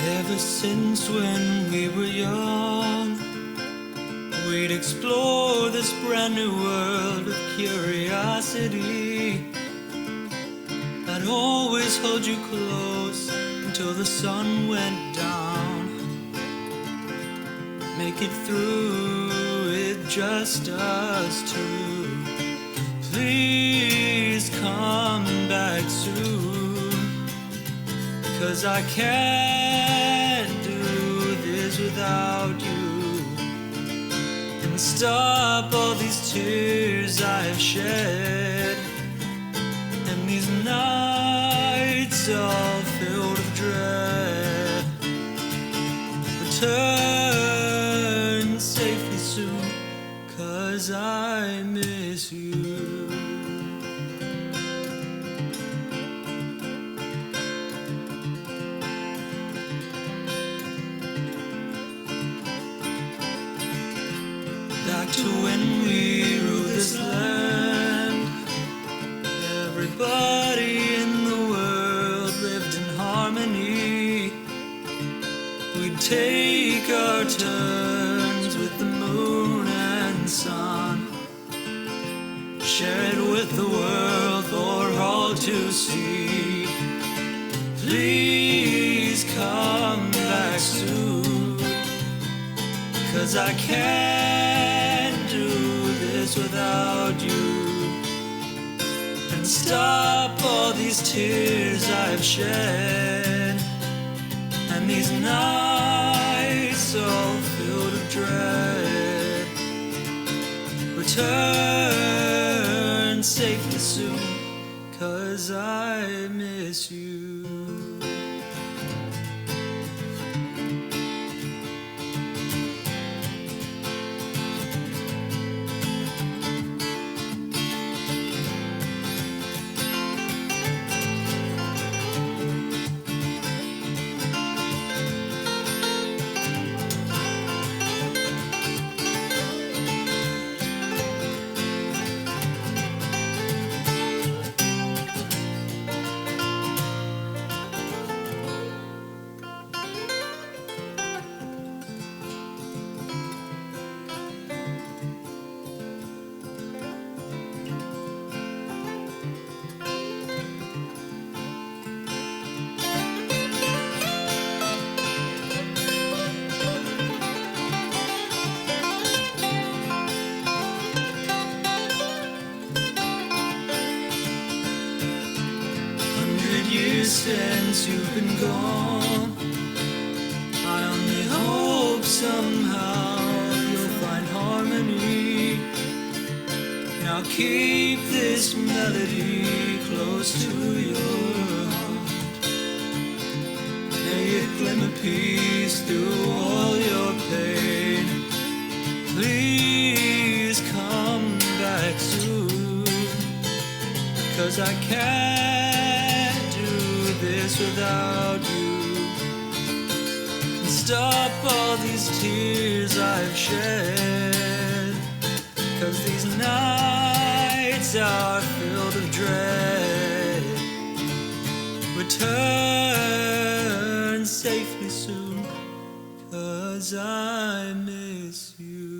Ever since when we were young, we'd explore this brand new world of curiosity. I'd always hold you close until the sun went down. Make it through with just us two. Please come back soon, 'cause I can't do this without you. And stop all these tears I have shed, and these nights all filled with dread. Return safely soon, 'cause I miss you. Back to when we ruled this land, everybody in the world lived in harmony. We'd take our turns with the moon and sun, share it with the world for all to see. Please come back soon, 'cause I can't do this without you. And stop all these tears I've shed, and these nights all filled with dread. Return safely soon, 'cause I miss you. Years since you've been gone, I only hope somehow you'll find harmony. Now keep this melody close to your heart. May it glimmer peace through all your pain. Please come back soon, 'cause I can't do this without you. And stop all these tears I've shed, 'cause these nights are filled with dread. Return safely soon, 'cause I miss you.